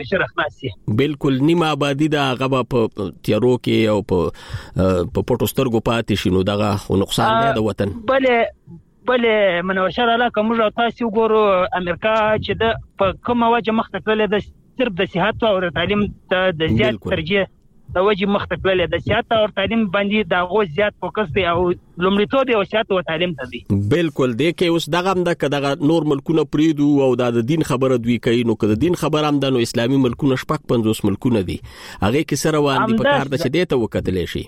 بالکل نیمه آبادی دا غبا په تیارو کې او په پټوسترګو پاتې شینو دغه نقصان دی د وطن بله منور شاه لاله کوم او تاسو ګورو امریکا چې د کومه وجه مخ ته کړل د صرف د صحت او تعلیم ته د زیات ترجیح د وجه مخ ته کړل د صحت او تعلیم باندې دا غو زیات فوکس دی او لومړیتوب او صحت او تعلیم ته دی بالکل د کې اوس دغه دغه نور ملکونه پریدو او د دین خبره دوی کوي نو که د دین خبره هم د اسلامي ملکونه شپږ 50 ملکونه دي هغه کې سره وان دي په کار د چې دته وکټلې شي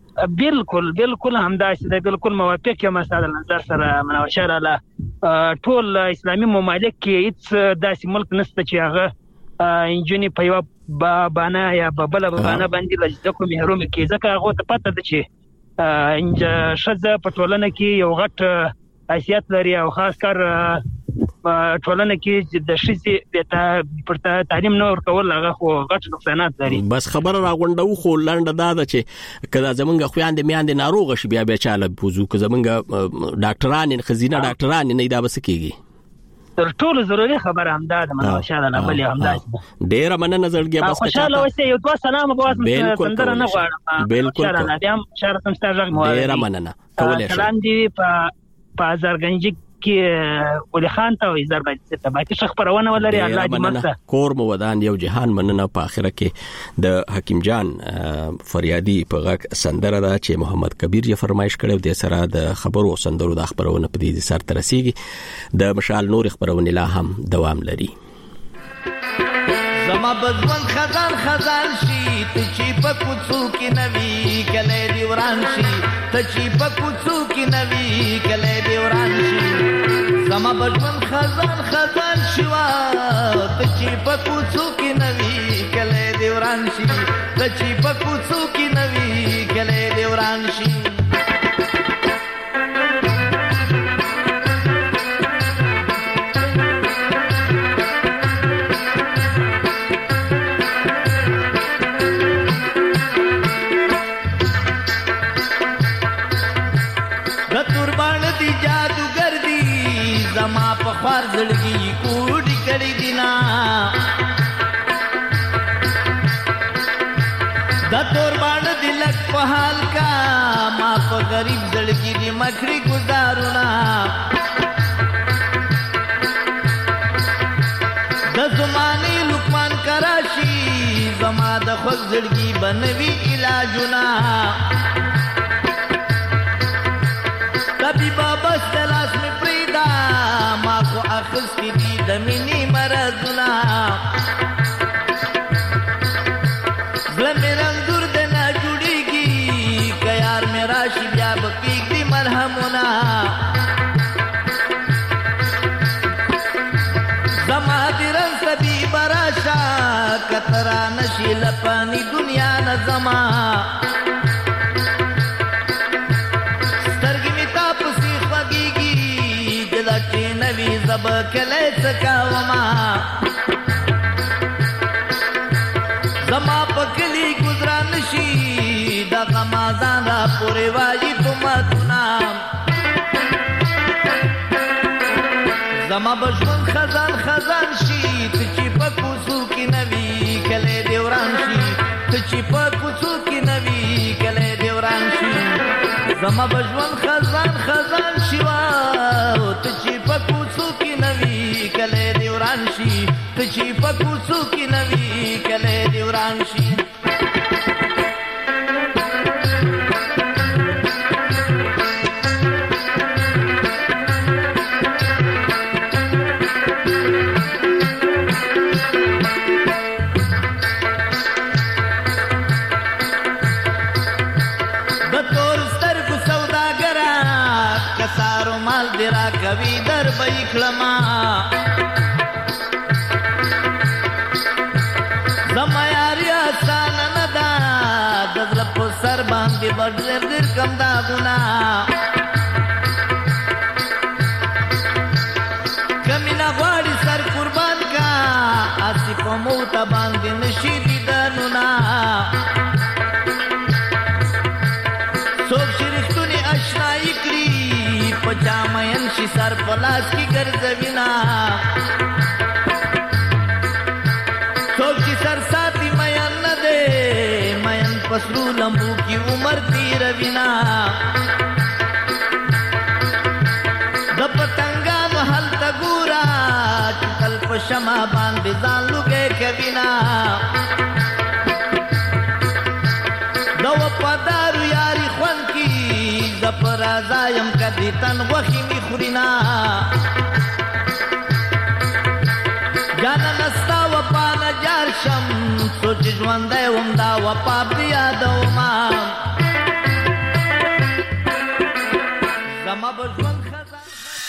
بالکل همداسې ده بالکل موافق یم ساده نظر سره منور شاه لاله ټول اسلامي ممالک کې هیڅ داسې ملک نشته چې هغه انجونی په یو باندې یا بل باندې باندې لږه کوم محروم کې ځکه هغه ته پته ده چې شذ په ټولنه کې یو غټ حیثیت لري او خاص کر ټولنه کې د شذ پر تعلیم نور کول هغه خو غټ نقصانات لري بس خبر راغونډو خو لنډه دا چې کله زمونږ خوياندې میاندې ناروغ شي بیا چاله بوزو که زمونږ ډاکټران خزینه ډاکټران نه دا بس کېږي تر ټولو ضروري خبره همدا ده منور شاه لاله بل همدا ډیر مننه زړګي بس خوشاله اوسه یو دوه سلام په واسطه سندره نه غواړم بالکل شاه لاله بیا شهر سمستاژ مو ډیر مننه کولای شم سلام دی په ازرګنج کې ولي خان ته ایزار باندې ته باید خبرونه ولري الله دې مرسته کور مو ودان یو جهان مننه په اخره کې د حکیم جان فریادي په غږ سندره ده چې محمد کبیر یې فرمایش کړو د سره د خبرو سندرو د خبرونه په دې سر ترسيږي د مشال نور خبرونه لا هم دوام لري زما بدون خزان شي ته چې په کوڅو کې نوي کله دی وران شي ته چې په کوڅو کې نوي کله دی وران شي زما بدون خزان شي ته چې په کوڅو کې نوي کله دی وران شي ته چې په کوڅو کې نوي کله دی وران شي जादूगर خوار زړګي کوډي کړي دینا د تور باندې دلک په حال کا ما په غریب زړګي دی مخري گزارونه د زماني لقمان کراشي زما د خپل زړګي بنوي علاجونه طبيب بس دلاس می پریدا ما کو اخستی دی د مینی مرزونه زلم رنگور د نه جوړیږي کيار میرا شي بیا بکی دی مرهمونه زما درن سبي براشا کترا نشي لپانی دنیا نظما سترګې می تاسو خوږيږي دلته نوي زب کله څکاوما زما پکلی گزران شي دا غمازان را پورې واجی تمتنا زما بشون خزان خزان شي ته چې په کوڅو کې نوي کله دیوران شي ته چې په کوڅو کې نوي کله دیوران شي زما بشون خزان خزان شي وا ته چې په کوڅو کې نوي کله دیوران شي ته چې په کوڅو کې نوي کله دیوران شي درا کوي در بېخلما زما یاري آسان نه دا دزل په سر باندې بدل کم دا ګنا کمینا غواړي سر قربان کا اسی په موت باندې نشي دي دنونا څوک شریختونی آشنائی کړی پچا مین شي سر پلاس کی ګرځوینا څوک چې سر ساتي مین نه ده مین پسرو لمبو کی عمر تیروینا د پتنګا محل تګورا چکل پشما باندې ځان لګې کوینا دو پدارو یاری خون کی زپر ازایم کدی تن وخی می خورینا جانا نستا و پانا جارشم سوچ جوانده وم دا و پاپ دیا دو ما